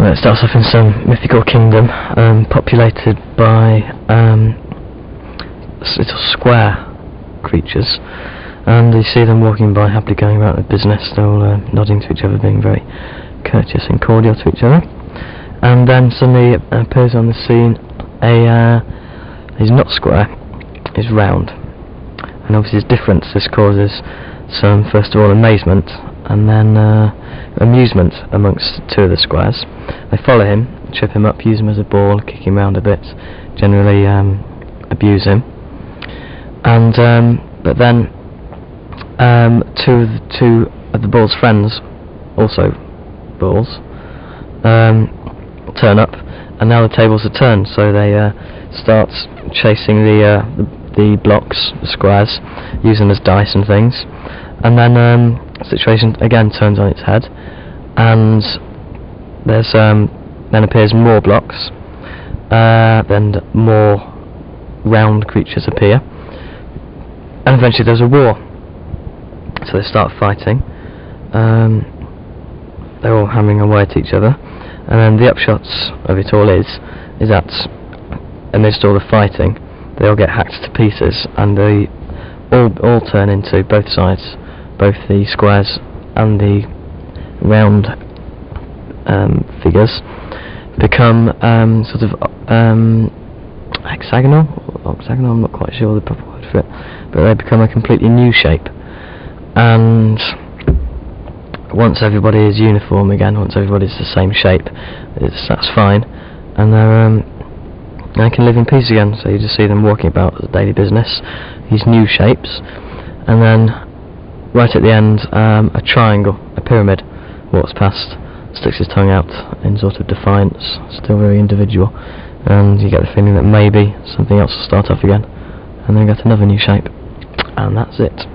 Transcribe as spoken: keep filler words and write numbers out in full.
Well, it starts off in some mythical kingdom, um, populated by um, little square creatures, and you see them walking by, happily going about their business. They're all uh, nodding to each other, being very courteous and cordial to each other. And then suddenly appears on the scene a uh, he's not square, he's round, and obviously his difference. This causes some, first of all, amazement, and then uh, amusement amongst two of the squares. They follow him, trip him up, use him as a ball, kick him around a bit, generally um, abuse him. And um, but then um, two of the, two of the ball's friends, also balls, um, turn up, and now the tables are turned, so they uh, start chasing the, uh, the the blocks, the squares, using as dice and things, and then um, the situation again turns on its head, and there's um, then appears more blocks, uh, then more round creatures appear, and eventually there's a war. So they start fighting. Um, they're all hammering away at each other. And then the upshots of it all is, is that amidst all the fighting, they all get hacked to pieces, and they all all turn into, both sides, both the squares and the round um, figures, become um, sort of um, hexagonal, or octagonal, I'm not quite sure the proper word for it, but they become a completely new shape. And once everybody is uniform again, once everybody's the same shape, it's, that's fine, and they're um, they can live in peace again. So you just see them walking about as daily business, these new shapes, and then right at the end, um, a triangle, a pyramid, walks past, sticks his tongue out in sort of defiance, still very individual, and you get the feeling that maybe something else will start off again, and then get another new shape, and that's it.